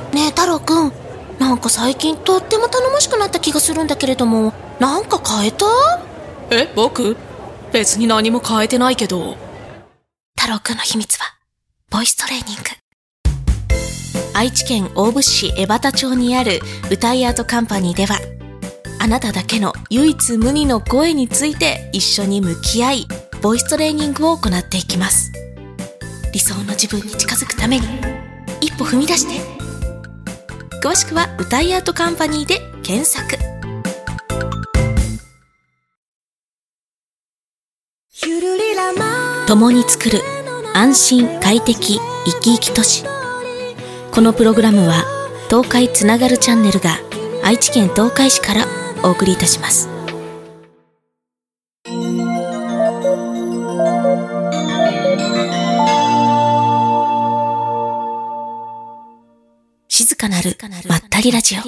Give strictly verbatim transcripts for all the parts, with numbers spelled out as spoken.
ねえ太郎くん、なんか最近とっても頼もしくなった気がするんだけれども、なんか変えた？ え、僕？別に何も変えてないけど。 太郎くんの秘密はボイストレーニング。愛知県大府市江端町にある歌いアートカンパニーでは、あなただけの唯一無二の声について一緒に向き合い、ボイストレーニングを行っていきます。理想の自分に近づくために一歩踏み出して。詳しくは歌いアートカンパニーで検索。共に作る安心快適生き生き都市。このプログラムは東海つながるチャンネルが愛知県東海市からお送りいたします。静かなるまったりラジオ。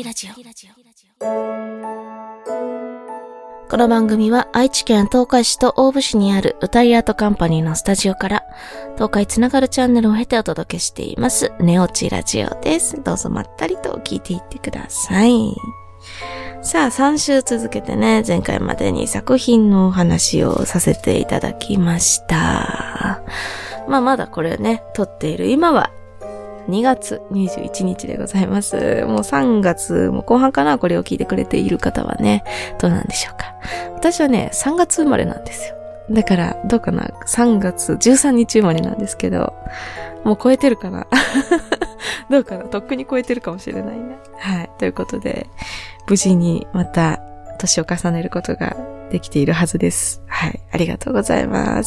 この番組は愛知県東海市と大府市にある歌いアートカンパニーのスタジオから東海つながるチャンネルを経てお届けしています寝落ちラジオです。どうぞまったりと聞いていってください。さあさん週続けてね、前回までに作品のお話をさせていただきました。まあまだこれね撮っている今はにがつにじゅういちにちでございます。もうさんがつも後半かな、これを聞いてくれている方はね、どうなんでしょうか。私はね、さんがつ生まれなんですよ。だから、どうかな、さんがつじゅうさんにち生まれなんですけど、もう超えてるかなどうかな、とっくに超えてるかもしれないね。はい。ということで、無事にまた年を重ねることができているはずです。はい。ありがとうございます。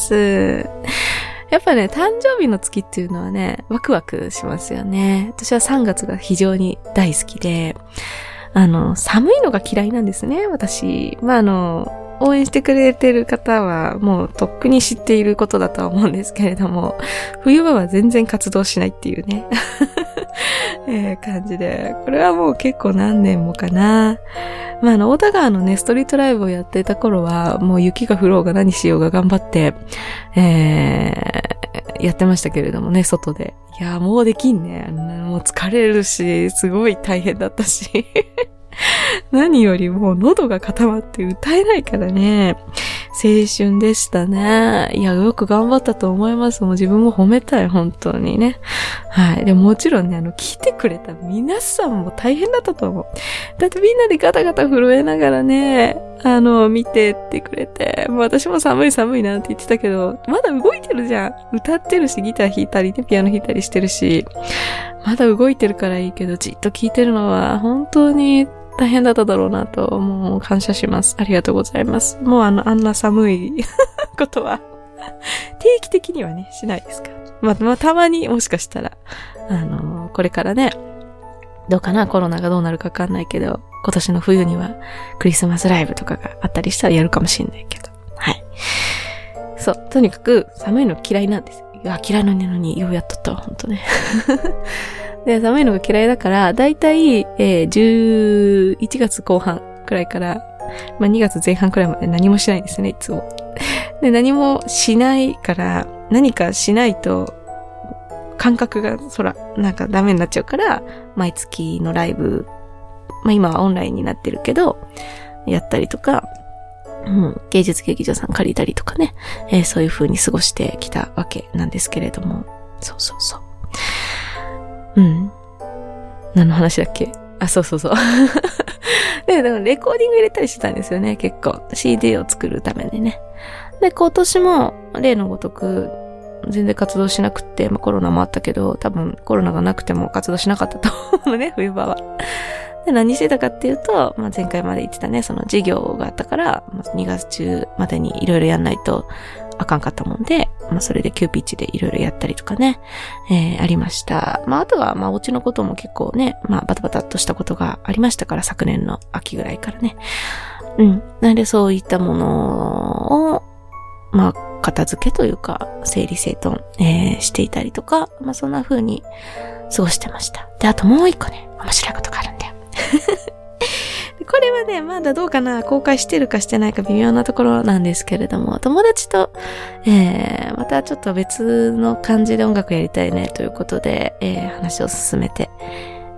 やっぱね、誕生日の月っていうのはね、ワクワクしますよね。私はさんがつが非常に大好きで、あの、寒いのが嫌いなんですね、私。まあ、あの、応援してくれてる方はもうとっくに知っていることだとは思うんですけれども、冬場は全然活動しないっていうね、えー、感じで、これはもう結構何年もかな。まあ、あの、大田川のね、ストリートライブをやっていた頃は、もう雪が降ろうが何しようが頑張って、えー、やってましたけれどもね、外で。いや、もうできんね。もう疲れるし、すごい大変だったし。何よりも喉が固まって歌えないからね。青春でしたね。いや、よく頑張ったと思います。もう自分も褒めたい、本当にね。はい。でももちろんね、あの、来てくれた皆さんも大変だったと思う。だってみんなでガタガタ震えながらね、あの、見てってくれて、もう私も寒い寒いなんて言ってたけど、まだ動いてるじゃん。歌ってるし、ギター弾いたりね、ピアノ弾いたりしてるし、まだ動いてるからいいけど、じっと聞いてるのは本当に大変だっただろうなと、もう感謝します。ありがとうございます。もうあの、あんな寒いことは定期的にはね、しないですから。まあ、まあ、たまにもしかしたら、あのー、これからね、どうかな、コロナがどうなるかわかんないけど、今年の冬にはクリスマスライブとかがあったりしたらやるかもしれないけど。はい。そう、とにかく寒いの嫌いなんです。いや、嫌いなのにようやっとったわ、ほんとね。で、寒いのが嫌いだから、だいたい、えー、じゅういちがつこう半くらいから、まあ、にがつぜん半くらいまで何もしないんですね、いつも。で、何もしないから、何かしないと、感覚が、そら、なんかダメになっちゃうから、毎月のライブ、まあ、今はオンラインになってるけど、やったりとか、うん、芸術劇場さん借りたりとかね、えー、そういう風に過ごしてきたわけなんですけれども、そうそうそう。うん。何の話だっけ？あ、そうそうそう。で、でもレコーディング入れたりしてたんですよね、結構。シーディー を作るためにね。で、今年も、例のごとく、全然活動しなくって、まあコロナもあったけど、多分コロナがなくても活動しなかったと思うのね、冬場は。で、何してたかっていうと、まあ前回まで言ってたね、その授業があったから、まあ、にがつ中までにいろいろやんないとあかんかったもんで、まあそれで急ピッチでいろいろやったりとかね、えー、ありました。まああとは、まあお家のことも結構ね、まあバタバタっとしたことがありましたから、昨年の秋ぐらいからね。うん。なのでそういったものを、まあ片付けというか、整理整頓、えー、していたりとか、まあそんな風に過ごしてました。で、あともう一個ね、面白いことがあるんだよ。これはね、まだどうかな、公開してるかしてないか微妙なところなんですけれども、友達と、えー、またちょっと別の感じで音楽やりたいねということで、えー、話を進めて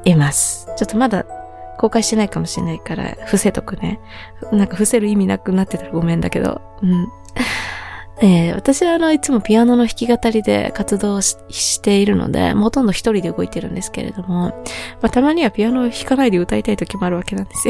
います。ちょっとまだ公開してないかもしれないから伏せとくね。なんか伏せる意味なくなってたらごめんだけど。うん。えー、私はあのいつもピアノの弾き語りで活動 し, しているので、ほとんど一人で動いてるんですけれども、まあ、たまにはピアノを弾かないで歌いたい時もあるわけなんですよ。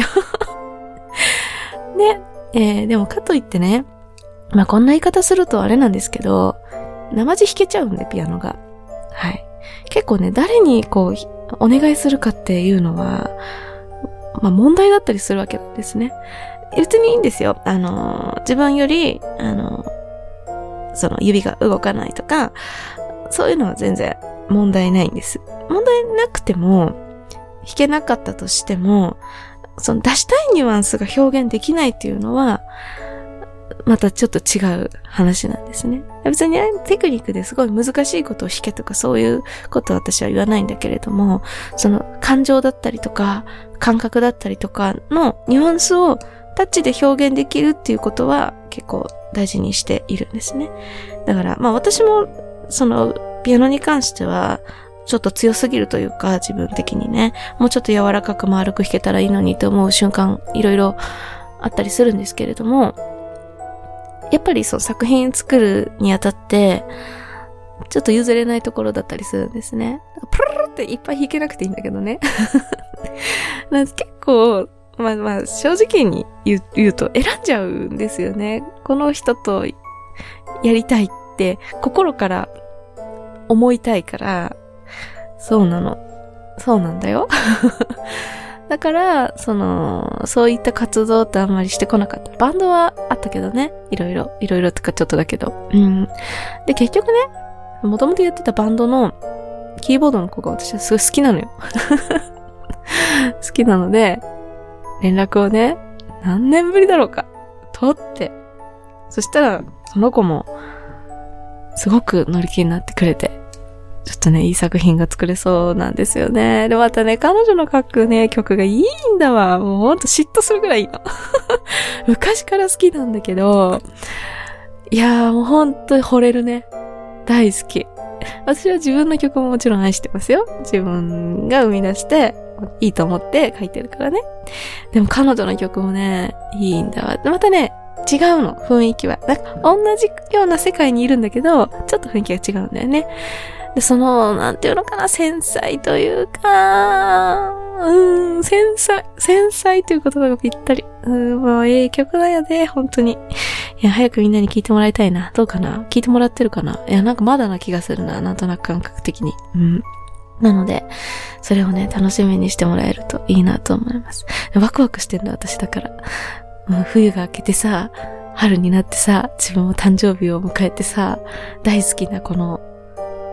で、えー、でもかといってね、まあこんな言い方するとあれなんですけど、生地弾けちゃうんでピアノが。はい。結構ね、誰にこうお願いするかっていうのは、まあ問題だったりするわけなんですね。別にいいんですよ。あの、自分より、あの、その指が動かないとか、そういうのは全然問題ないんです。問題なくても、弾けなかったとしても、その出したいニュアンスが表現できないっていうのは、またちょっと違う話なんですね。別にテクニックですごい難しいことを弾けとかそういうことは私は言わないんだけれども、その感情だったりとか、感覚だったりとかのニュアンスをタッチで表現できるっていうことは結構大事にしているんですね。だからまあ私もそのピアノに関してはちょっと強すぎるというか自分的にね、もうちょっと柔らかく丸く弾けたらいいのにと思う瞬間いろいろあったりするんですけれども、やっぱりそう作品作るにあたってちょっと譲れないところだったりするんですね。プルルルっていっぱい弾けなくていいんだけどね。結構まあまあ、正直に言う、言うと選んじゃうんですよね。この人とやりたいって心から思いたいから、そうなの。そうなんだよ。だから、その、そういった活動ってあんまりしてこなかった。バンドはあったけどね。いろいろ、いろいろとかちょっとだけど。うん。で、結局ね、もともとやってたバンドのキーボードの子が私はすごい好きなのよ。好きなので、連絡をね、何年ぶりだろうか、取って。そしたら、その子も、すごく乗り気になってくれて、ちょっとね、いい作品が作れそうなんですよね。で、またね、彼女の書くね、曲がいいんだわ。もうほんと嫉妬するぐらいいいの。昔から好きなんだけど、いやーもうほんと惚れるね。大好き。私は自分の曲ももちろん愛してますよ。自分が生み出して、いいと思って書いてるからね。でも彼女の曲もね、いいんだわ。またね、違うの、雰囲気は。なんか同じような世界にいるんだけど、ちょっと雰囲気が違うんだよね。で、その、なんていうのかな、繊細というか、うーん、繊細、繊細という言葉がぴったり。うーん、もうええ曲だよね、本当に。いや、早くみんなに聴いてもらいたいな。どうかな？聴いてもらってるかな？いや、なんかまだな気がするな、なんとなく感覚的に。うん。なので、それをね、楽しみにしてもらえるといいなと思います。ワクワクしてんだ、私だから。もう冬が明けてさ、春になってさ、自分も誕生日を迎えてさ、大好きなこの、春 ?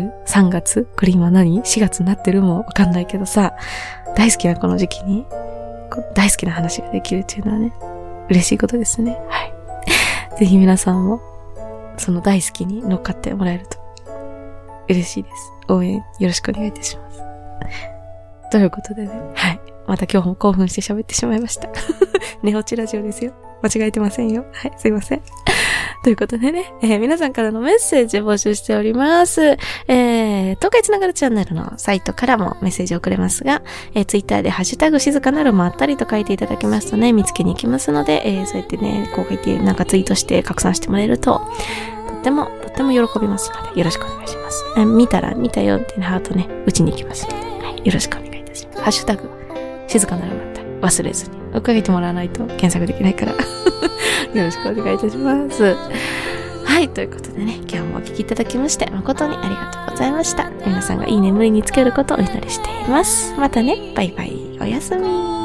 さんがつ? これ今何 ?しがつ になってるもわかんないけどさ、大好きなこの時期に、大好きな話ができるっていうのはね、嬉しいことですね。はい。ぜひ皆さんも、その大好きに乗っかってもらえると、嬉しいです。応援よろしくお願いいたします。ということでね。はい。また今日も興奮して喋ってしまいました。寝落ちラジオですよ。間違えてませんよ。はい、すいません。ということでね、えー、皆さんからのメッセージを募集しております。えー、東海つながるチャンネルのサイトからもメッセージを送れますが、えー、ツイッターでハッシュタグ静かなるまったりと書いていただきますとね、見つけに行きますので、えー、そうやってね、こう書いてなんかツイートして拡散してもらえると、とっても、とっても喜びますので、よろしくお願いします。えー、見たら、見たよって、ね、ハートね、打ちに行きますので、はい、よろしくお願いいたします。ハッシュタグ、静かなるまったり、忘れずに。書いてもらわないと検索できないから。よろしくお願いいたします。はい、ということでね、今日もお聞きいただきまして、誠にありがとうございました。皆さんがいい眠りにつけることをお祈りしています。またね、バイバイ、おやすみ。